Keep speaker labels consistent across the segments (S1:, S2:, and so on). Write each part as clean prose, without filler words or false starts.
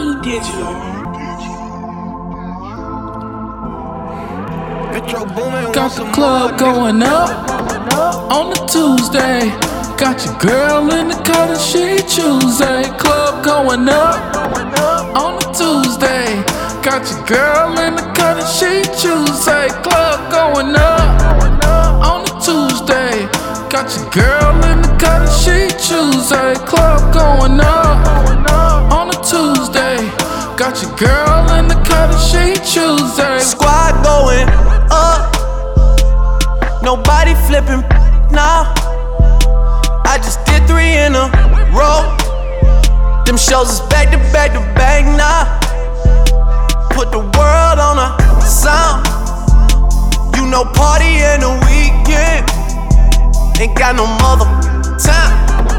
S1: Money Digital.
S2: Got the club going up on a Tuesday. Got your girl in the cut and she Tuesday. Club going up on a Tuesday. Got your girl in the cut and she Tuesday. Club going up on a Tuesday. Got your girl in the cut and she Tuesday. Club going up on a Tuesday. Got your girl in the cut and she Tuesday.
S3: Squad going up. Nobody flipping now. I just did 3 in a row. Them shows is back to back to back now. Put the world on a sound. You know party in the weekend. Ain't got no mother time.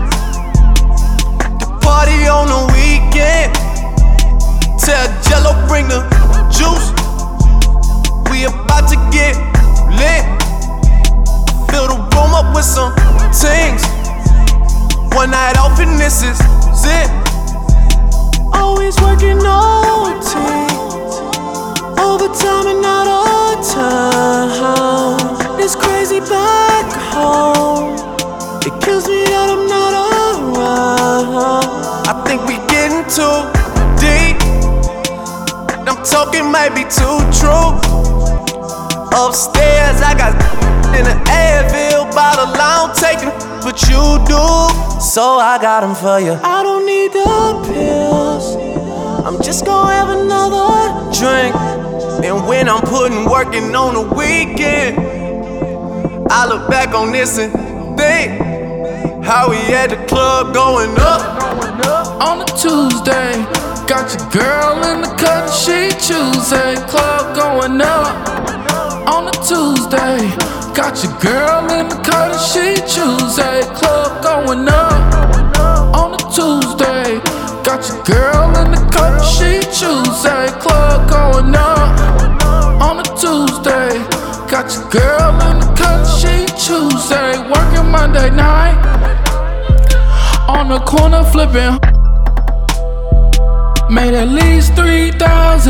S3: The party on the weekend. Tell Jello bring the juice. We about to get lit. Fill the room up with some things. One night off and this is it. Always working OT, overtime and out of town. It's crazy back home. It kills me that I'm not around. I think we getting too deep. I'm talking might be too true. Upstairs I got in the Advil bottle. I don't take them, but you do. So I got them for you. I don't need the pills. I'm just gonna have another drink. And when I'm putting working on the weekend, I look back on this and think how we at the club going up
S2: on a Tuesday. Got your girl in the cut and she Tuesday. Club going up on a Tuesday. Got your girl in the cut and she Tuesday. Club going up on a Tuesday. Got your girl in the cut and she Tuesday. Club going up on a Tuesday. Got your girl in the cut and she Tuesday. Working Monday night on the corner flipping. Made at least 3,000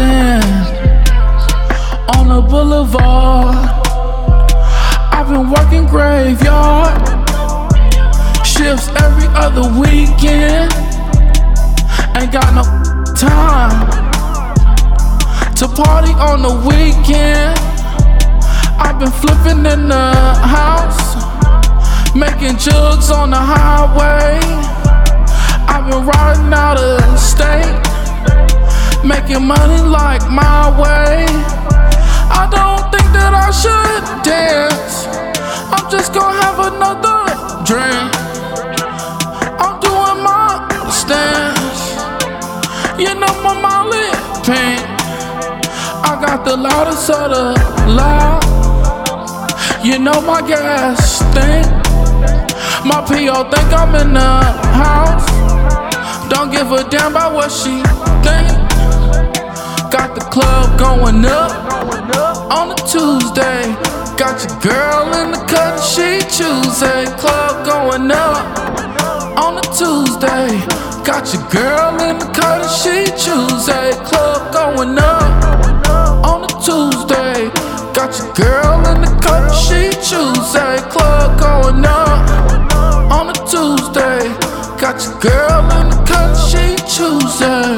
S2: on the boulevard. I've been working graveyard shifts every other weekend. Ain't got no time to party on the weekend. I've been flipping in the house, making jugs on the highway. I've been riding out of state, making money like my way. I don't think that I should dance. I'm just gonna have another drink. I'm doing my stance. You know my Molly pink. I got the loudest of the loud. You know my gas stink. My P.O. think I'm in the house. Don't give a damn about what she think. Got the club going up on a Tuesday. Got your girl in the cut and she Tuesday. Club going up on a Tuesday. Got your girl in the cut and she Tuesday. Club going up on a Tuesday. Got your girl in the cut and she Tuesday. Club going up on a Tuesday. Got your girl in the cut and she Tuesday.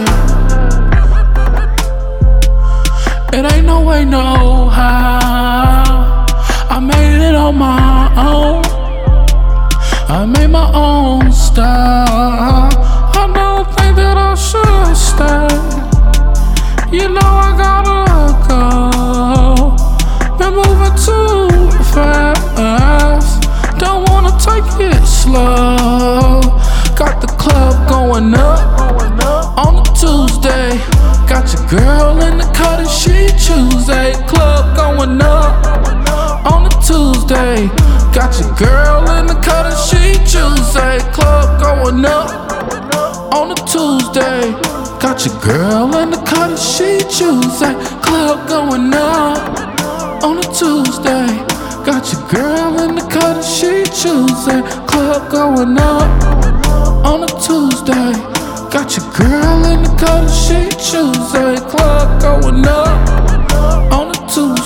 S2: It ain't no way, no how. I made it on my own. I made my own style. I don't think that I should stay. You know I gotta go. Been moving too fast. Don't wanna take it slow. Got the club going up on a Tuesday. Got your girl in the cut and she Tuesday. Club going up on a Tuesday. Got your girl in the cut and she Tuesday. Club going up on a Tuesday. Got your girl in the cut and she Tuesday. Club going up on a Tuesday. Got your girl in the cut and she Tuesday. Club going up on a Tuesday. Got your girl in the color she choose. Every club going up on a Tuesday.